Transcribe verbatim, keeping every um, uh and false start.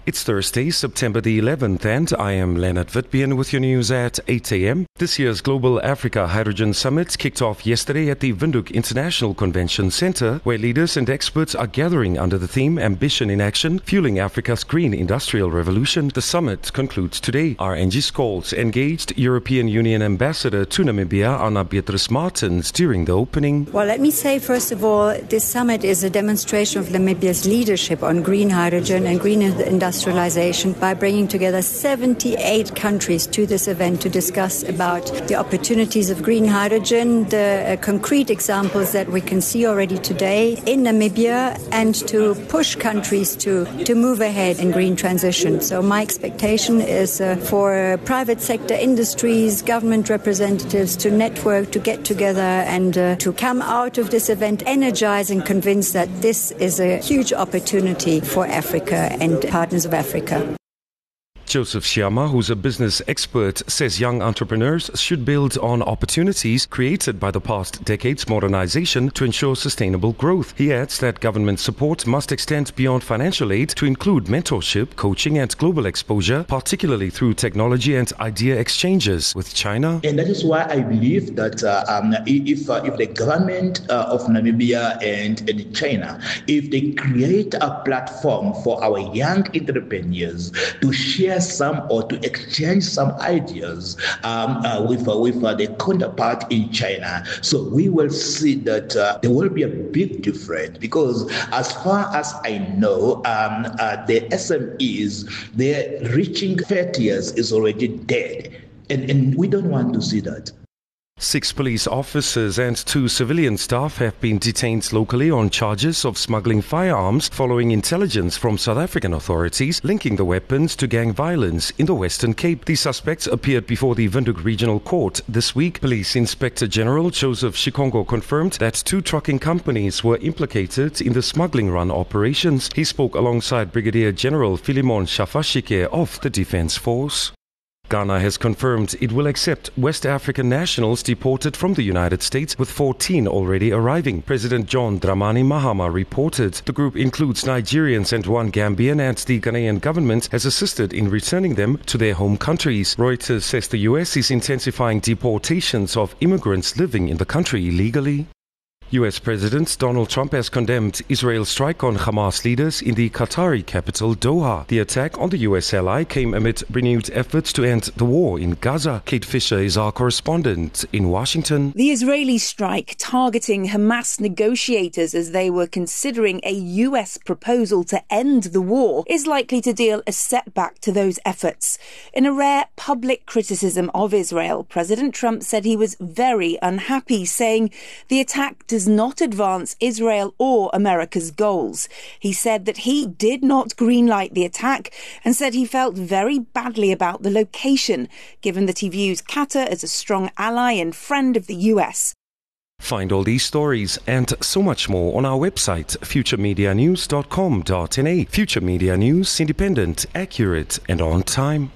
It's Thursday, September the eleventh, and I am Leonard Vitbien with your news at eight a.m. This year's Global Africa Hydrogen Summit kicked off yesterday at the Windhoek International Convention Centre, where leaders and experts are gathering under the theme Ambition in Action, Fueling Africa's Green Industrial Revolution. The summit concludes today. Our Angie Scholes engaged European Union Ambassador to Namibia, Anna Beatrice Martens, during the opening. Well, let me say, first of all, this summit is a demonstration of Namibia's leadership on green hydrogen and green industrialization by bringing together seventy-eight countries to this event to discuss about the opportunities of green hydrogen, the uh, concrete examples that we can see already today in Namibia, and to push countries to, to move ahead in green transition. So my expectation is uh, for private sector industries, government representatives to network, to get together and uh, to come out of this event energized and convinced that this is a huge opportunity for Africa and partners of Africa. Joseph Shyama, who's a business expert, says young entrepreneurs should build on opportunities created by the past decade's modernization to ensure sustainable growth. He adds that government support must extend beyond financial aid to include mentorship, coaching and global exposure, particularly through technology and idea exchanges with China. And that is why I believe that uh, um, if, uh, if the government uh, of Namibia and, and China, if they create a platform for our young entrepreneurs to share some or to exchange some ideas um, uh, with, uh, with uh, the counterpart in China. So we will see that uh, there will be a big difference, because as far as I know, um, uh, the S M Es, they're reaching thirty years is already dead. And, and we don't want to see that. Six police officers and two civilian staff have been detained locally on charges of smuggling firearms following intelligence from South African authorities linking the weapons to gang violence in the Western Cape. The suspects appeared before the Windhoek Regional Court this week. Police Inspector General Joseph Shikongo confirmed that two trucking companies were implicated in the smuggling run operations. He spoke alongside Brigadier General Philemon Shafashike of the Defence Force. Ghana has confirmed it will accept West African nationals deported from the United States, with fourteen already arriving. President John Dramani Mahama reported. The group includes Nigerians and one Gambian, and the Ghanaian government has assisted in returning them to their home countries. Reuters says the U S is intensifying deportations of immigrants living in the country illegally. U S President Donald Trump has condemned Israel's strike on Hamas leaders in the Qatari capital Doha. The attack on the U S ally came amid renewed efforts to end the war in Gaza. Kate Fisher is our correspondent in Washington. The Israeli strike targeting Hamas negotiators as they were considering a U S proposal to end the war is likely to deal a setback to those efforts. In a rare public criticism of Israel, President Trump said he was very unhappy, saying the attack does not advance Israel or America's goals. He said that he did not greenlight the attack and said he felt very badly about the location, given that he views Qatar as a strong ally and friend of the U S. Find all these stories and so much more on our website, future media news dot com dot n a. Future Media News, independent, accurate and on time.